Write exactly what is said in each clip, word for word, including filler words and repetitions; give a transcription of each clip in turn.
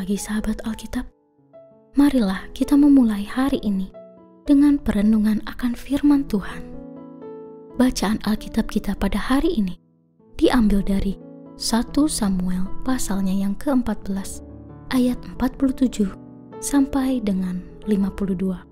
pagi sahabat Alkitab. Marilah kita memulai hari ini dengan perenungan akan firman Tuhan. Bacaan Alkitab kita pada hari ini diambil dari satu Samuel pasalnya yang keempat belas ayat empat puluh tujuh sampai dengan lima puluh dua.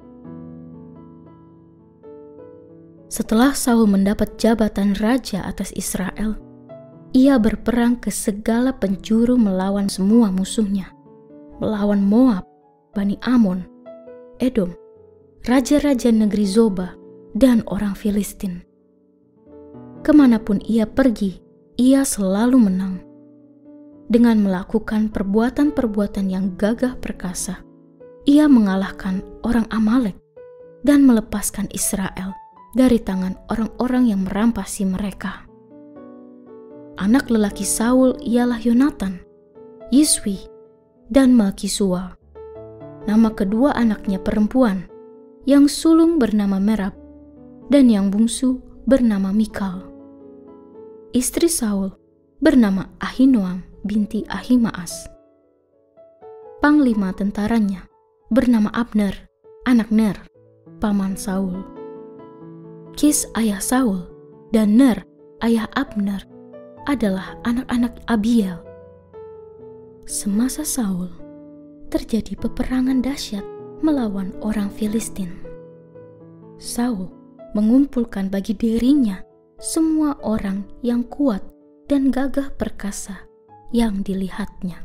Setelah Saul mendapat jabatan raja atas Israel, ia berperang ke segala penjuru melawan semua musuhnya, melawan Moab, Bani Amon, Edom, raja-raja negeri Zoba, dan orang Filistin. Kemanapun ia pergi, ia selalu menang. Dengan melakukan perbuatan-perbuatan yang gagah perkasa, ia mengalahkan orang Amalek dan melepaskan Israel dari tangan orang-orang yang merampasi mereka. Anak lelaki Saul ialah Yonatan, Yiswi, dan Malkisua. Nama kedua anaknya perempuan, yang sulung bernama Merab, dan yang bungsu bernama Mikal. Istri Saul bernama Ahinoam binti Ahimaas. Panglima tentaranya bernama Abner, anak Ner, paman Saul. Kis ayah Saul dan Ner ayah Abner adalah anak-anak Abiel. Semasa Saul, terjadi peperangan dahsyat melawan orang Filistin. Saul mengumpulkan bagi dirinya semua orang yang kuat dan gagah perkasa yang dilihatnya.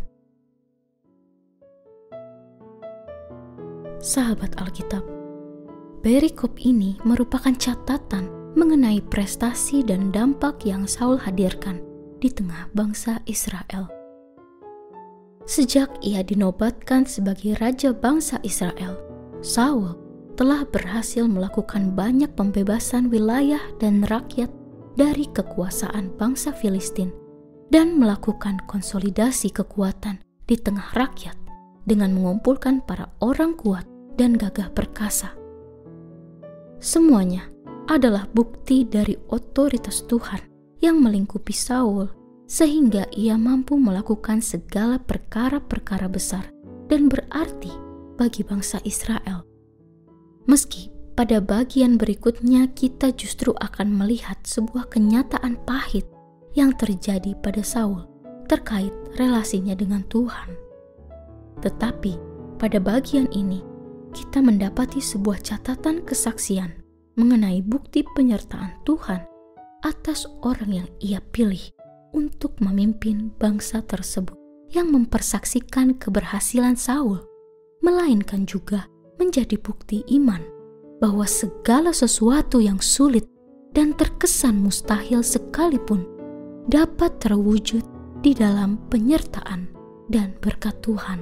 Sahabat Alkitab, perikop ini merupakan catatan mengenai prestasi dan dampak yang Saul hadirkan di tengah bangsa Israel. Sejak ia dinobatkan sebagai raja bangsa Israel, Saul telah berhasil melakukan banyak pembebasan wilayah dan rakyat dari kekuasaan bangsa Filistin dan melakukan konsolidasi kekuatan di tengah rakyat dengan mengumpulkan para orang kuat dan gagah perkasa. Semuanya adalah bukti dari otoritas Tuhan yang melingkupi Saul, sehingga ia mampu melakukan segala perkara-perkara besar dan berarti bagi bangsa Israel. Meski pada bagian berikutnya kita justru akan melihat sebuah kenyataan pahit yang terjadi pada Saul terkait relasinya dengan Tuhan. Tetapi pada bagian ini kita mendapati sebuah catatan kesaksian mengenai bukti penyertaan Tuhan atas orang yang ia pilih untuk memimpin bangsa tersebut, yang mempersaksikan keberhasilan Saul, melainkan juga menjadi bukti iman bahwa segala sesuatu yang sulit dan terkesan mustahil sekalipun dapat terwujud di dalam penyertaan dan berkat Tuhan.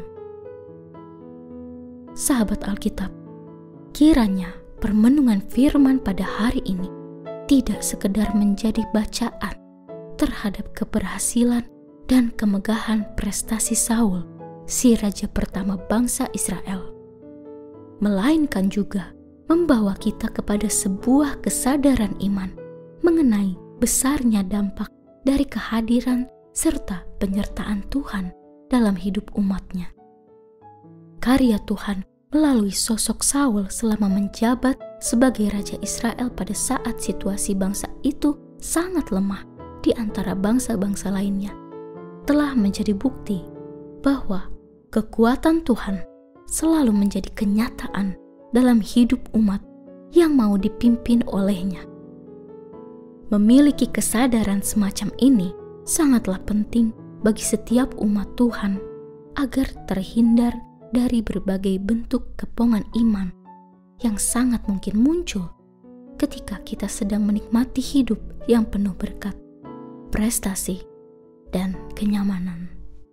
Sahabat Alkitab, kiranya permenungan firman pada hari ini tidak sekedar menjadi bacaan terhadap keberhasilan dan kemegahan prestasi Saul, si raja pertama bangsa Israel, melainkan juga membawa kita kepada sebuah kesadaran iman mengenai besarnya dampak dari kehadiran serta penyertaan Tuhan dalam hidup umatnya. Karya Tuhan melalui sosok Saul selama menjabat sebagai raja Israel pada saat situasi bangsa itu sangat lemah di antara bangsa-bangsa lainnya, telah menjadi bukti bahwa kekuatan Tuhan selalu menjadi kenyataan dalam hidup umat yang mau dipimpin olehnya. Memiliki kesadaran semacam ini sangatlah penting bagi setiap umat Tuhan agar terhindar dari berbagai bentuk kepongan iman yang sangat mungkin muncul ketika kita sedang menikmati hidup yang penuh berkat, prestasi, dan kenyamanan.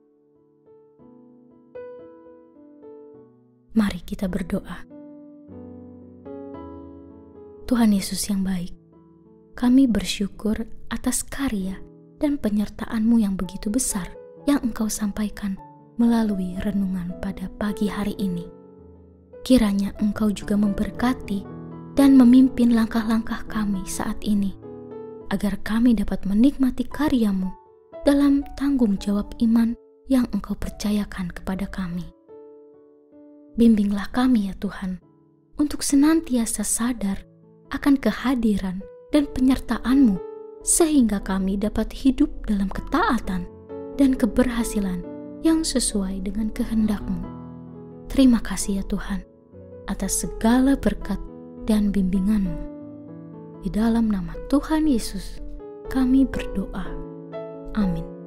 Mari kita berdoa. Tuhan Yesus yang baik, kami bersyukur atas karya dan penyertaan-Mu yang begitu besar yang Engkau sampaikan melalui renungan pada pagi hari ini. Kiranya Engkau juga memberkati dan memimpin langkah-langkah kami saat ini, agar kami dapat menikmati karya-Mu dalam tanggung jawab iman yang Engkau percayakan kepada kami. Bimbinglah kami ya Tuhan, untuk senantiasa sadar akan kehadiran dan penyertaan-Mu, sehingga kami dapat hidup dalam ketaatan dan keberhasilan yang sesuai dengan kehendak-Mu. Terima kasih ya Tuhan, atas segala berkat dan bimbingan-Mu. Di dalam nama Tuhan Yesus, kami berdoa. Amin.